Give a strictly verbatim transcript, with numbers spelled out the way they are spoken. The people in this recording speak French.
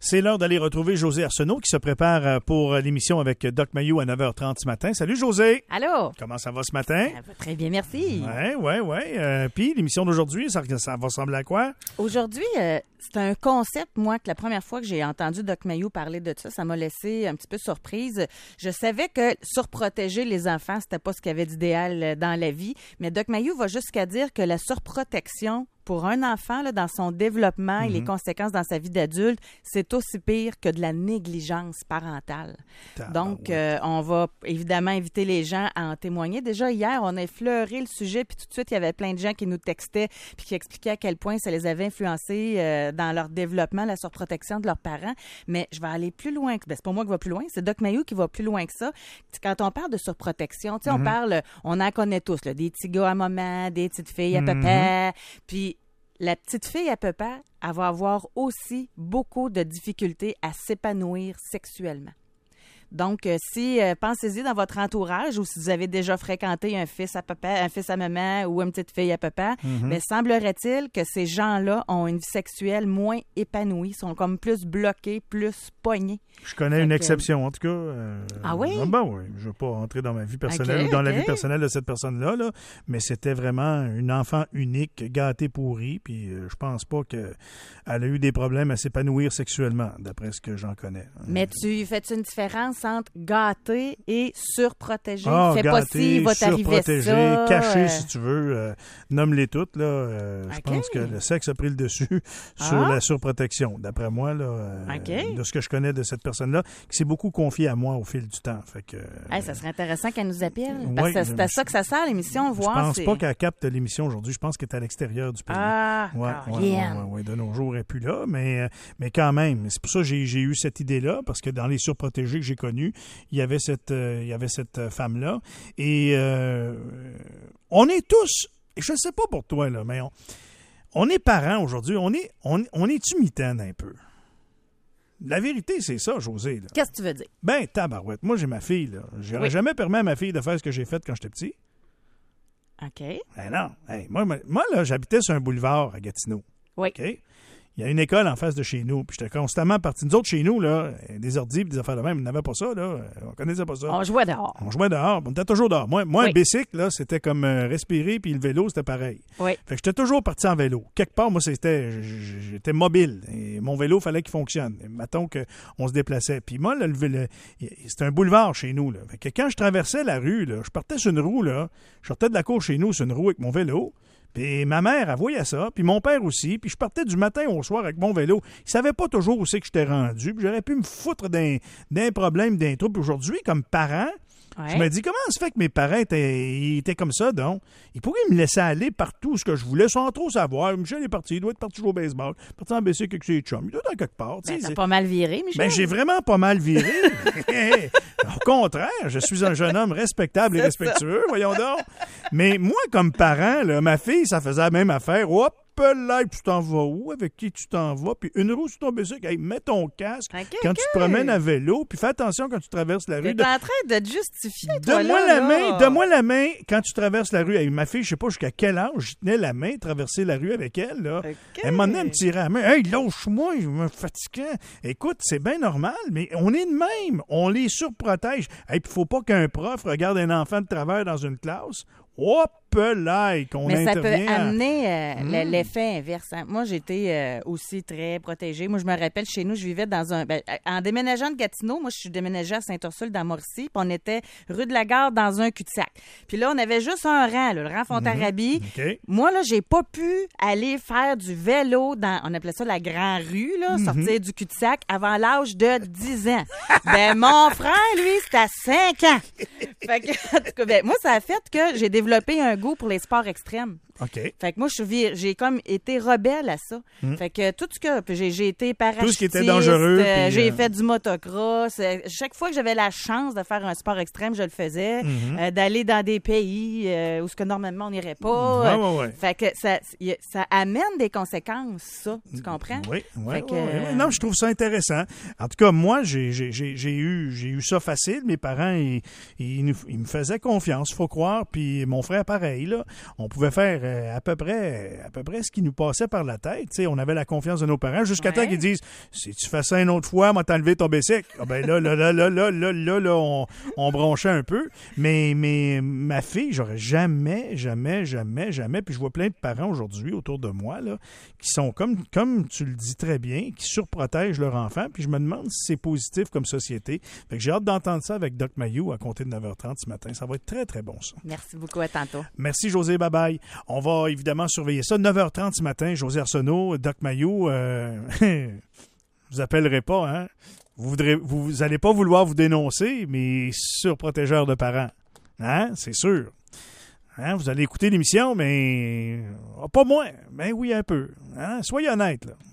C'est l'heure d'aller retrouver Josée Arsenault qui se prépare pour l'émission avec Doc Mayou à neuf heures trente ce matin. Salut Josée! Allô! Comment ça va ce matin? Ça va très bien, merci. Oui, oui, oui. Euh, Puis l'émission d'aujourd'hui, ça, ça va ressembler à quoi? Aujourd'hui, euh, c'est un concept, moi, que la première fois que j'ai entendu Doc Mayou parler de ça, ça m'a laissé un petit peu surprise. Je savais que surprotéger les enfants, c'était pas ce qu'il y avait d'idéal dans la vie, mais Doc Mayou va jusqu'à dire que la surprotection pour un enfant, là, dans son développement mm-hmm. et les conséquences dans sa vie d'adulte, c'est aussi pire que de la négligence parentale. Ah, Donc, ouais. euh, on va évidemment inviter les gens à en témoigner. Déjà, hier, on a effleuré le sujet, puis tout de suite, il y avait plein de gens qui nous textaient puis qui expliquaient à quel point ça les avait influencés euh, dans leur développement, la surprotection de leurs parents. Mais je vais aller plus loin. Ben, c'est pas moi qui va plus loin, c'est Doc Mayou qui va plus loin que ça. Quand on parle de surprotection, tu sais, mm-hmm. on parle, on en connaît tous, là, des petits gars à maman, des petites filles à mm-hmm. papa, puis la petite fille à papa, elle va avoir aussi beaucoup de difficultés à s'épanouir sexuellement. Donc, euh, si, euh, pensez-y dans votre entourage ou si vous avez déjà fréquenté un fils à papa, un fils à maman ou une petite fille à papa, mm-hmm. mais semblerait-il que ces gens-là ont une vie sexuelle moins épanouie, sont comme plus bloqués, plus pognés. Je connais fait une que... exception, en tout cas. Euh... Ah oui? Ah ben oui, je ne veux pas entrer dans ma vie personnelle okay, ou dans okay. la vie personnelle de cette personne-là, là, mais c'était vraiment une enfant unique, gâtée pourrie, puis euh, je pense pas qu'elle a eu des problèmes à s'épanouir sexuellement, d'après ce que j'en connais. Mais tu fais-tu une différence entre gâté et surprotégé? Ah, Fais gâté, pas si, va t'arriver ça. Caché, si tu veux. Euh, nomme-les toutes, là. Euh, okay. Je pense que le sexe a pris le dessus sur ah. la surprotection, d'après moi, là. Euh, okay. De ce que je connais de cette personne-là, qui s'est beaucoup confiée à moi au fil du temps. Fait que, hey, ça serait intéressant qu'elle nous appelle. Oui, parce que c'est à ça que ça sert, l'émission, voir. Je pense c'est... pas qu'elle capte l'émission aujourd'hui. Je pense qu'elle est à l'extérieur du pays. Ah, ouais, ouais, ouais, ouais, ouais, de nos jours, elle n'est plus là. Mais, mais quand même, c'est pour ça que j'ai, j'ai eu cette idée-là, parce que dans les surprotégés que j'ai connus, il y avait cette, euh, il y avait cette femme-là. Et euh, on est tous, je ne sais pas pour toi, là, mais on, on est parents aujourd'hui. On est, on, on est-tu mitaine un peu? La vérité, c'est ça, Josée. Là. Qu'est-ce que tu veux dire? Ben, tabarouette. Moi, j'ai ma fille. Là. J'aurais oui. jamais permis à ma fille de faire ce que j'ai fait quand j'étais petit. OK. Ben non. Hey, moi, moi, là, j'habitais sur un boulevard à Gatineau. Oui. OK? Il y a une école en face de chez nous, puis j'étais constamment parti. Nous autres, chez nous, là, des ordi, des affaires de même, on n'avait pas ça, là. On connaissait pas ça. On jouait dehors. On jouait dehors. On était toujours dehors. Moi, moi oui. un bicycle, là, c'était comme euh, respirer, puis le vélo, c'était pareil. Oui. Fait que j'étais toujours parti en vélo. Quelque part, moi, c'était, j'étais mobile. Et mon vélo, il fallait qu'il fonctionne. Et mettons qu'on se déplaçait. Puis moi, là, le, le, c'était un boulevard chez nous, là. Fait que quand je traversais la rue, là, je partais sur une roue, là. Je sortais de la cour chez nous sur une roue avec mon vélo. Puis ma mère, elle voyait ça, puis mon père aussi, puis je partais du matin au soir avec mon vélo. Il savait pas toujours où c'est que j'étais rendu, puis j'aurais pu me foutre d'un, d'un problème, d'un trouble. Aujourd'hui, comme parent, ouais. je me dis, comment ça fait que mes parents étaient, ils étaient comme ça, donc? Ils pourraient me laisser aller partout ce que je voulais, sans trop savoir. Michel est parti, il doit être parti jouer au baseball, parti en bicycle avec ses chums, il doit être quelque part. Ben, t'as c'est... pas mal viré, Michel? Ben, j'ai vraiment pas mal viré. Au contraire, je suis un jeune homme respectable et c'est respectueux, ça. Voyons donc. Mais moi, comme parent, là, ma fille, ça faisait la même affaire. Hop! Là, tu t'en vas où? Avec qui tu t'en vas? Puis une roue sur ton bicycle. Hey, mets ton casque okay, quand okay. tu te promènes à vélo. Puis fais attention quand tu traverses la rue. T'es de... en train de te justifier, toi, Donne-moi là, la là. main. Donne-moi la main quand tu traverses la rue. Hey, ma fille, je sais pas jusqu'à quel âge je tenais la main, traverser la rue avec elle. Là. Okay. Elle m'en elle me tirait la main. Hey, lâche-moi, je me fatiguant. Écoute, c'est bien normal, mais on est de même. On les surprotège. Hey, puis faut pas qu'un prof regarde un enfant de travers dans une classe. Hop là, qu'on Mais ça peut à... amener euh, mmh. l'effet inverse. Hein. Moi, j'étais euh, aussi très protégée. Moi, je me rappelle, chez nous, je vivais dans un... Ben, en déménageant de Gatineau, moi, je suis déménagée à Saint-Ursule, dans Mauricie, puis on était rue de la Gare dans un cul-de-sac. Puis là, on avait juste un rang, là, le rang Fontarabie. Mmh. Okay. Moi, là, j'ai pas pu aller faire du vélo dans... On appelait ça la Grande Rue, là, mmh. sortir du cul-de-sac avant l'âge de dix ans. Ben, mon frère, lui, c'était à cinq ans. Fait que, en tout cas, ben, moi, ça a fait que j'ai développé un goût pour les sports extrêmes. OK. Fait que moi, je suis, j'ai comme été rebelle à ça. Mm. Fait que tout ce que... J'ai, j'ai été parachutiste. Tout ce qui était dangereux. Euh, puis, j'ai euh... fait du motocross. Euh, chaque fois que j'avais la chance de faire un sport extrême, je le faisais. Mm-hmm. Euh, d'aller dans des pays euh, où ce que normalement on n'irait pas. Ouais, ouais, ouais. Fait que ça, ça amène des conséquences, ça. Tu comprends? Oui, oui. Que, ouais, ouais. Non, je trouve ça intéressant. En tout cas, moi, j'ai, j'ai, j'ai, j'ai, eu, j'ai eu ça facile. Mes parents, ils, ils, ils me faisaient confiance, faut croire. Puis mon frère, pareil, là. On pouvait faire euh, à peu près à peu près ce qui nous passait par la tête. T'sais, on avait la confiance de nos parents jusqu'à Ouais. temps qu'ils disent « Si tu fais ça une autre fois, moi t'enlever ton bicycle. » Ah ben là, là, là, là, là, là, là, là, on, on bronchait un peu. Mais, mais ma fille, j'aurais jamais, jamais, jamais, jamais, puis je vois plein de parents aujourd'hui autour de moi, là, qui sont comme, comme tu le dis très bien, qui surprotègent leur enfant, puis je me demande si c'est positif comme société. Fait que j'ai hâte d'entendre ça avec Doc Mayou à compter de neuf heures trente ce matin. Ça va être très, très bon, ça. Merci beaucoup. À tantôt. Merci, José. Bye-bye. On va évidemment surveiller ça. neuf heures trente ce matin, José Arsenault, Doc Mayou. Euh, vous appellerez pas, hein? Vous voudrez, vous allez pas vouloir vous dénoncer, mais surprotégeur de parents. Hein? C'est sûr. Hein? Vous allez écouter l'émission, mais... Ah, pas moins. Ben oui, un peu. Hein? Soyez honnête, là.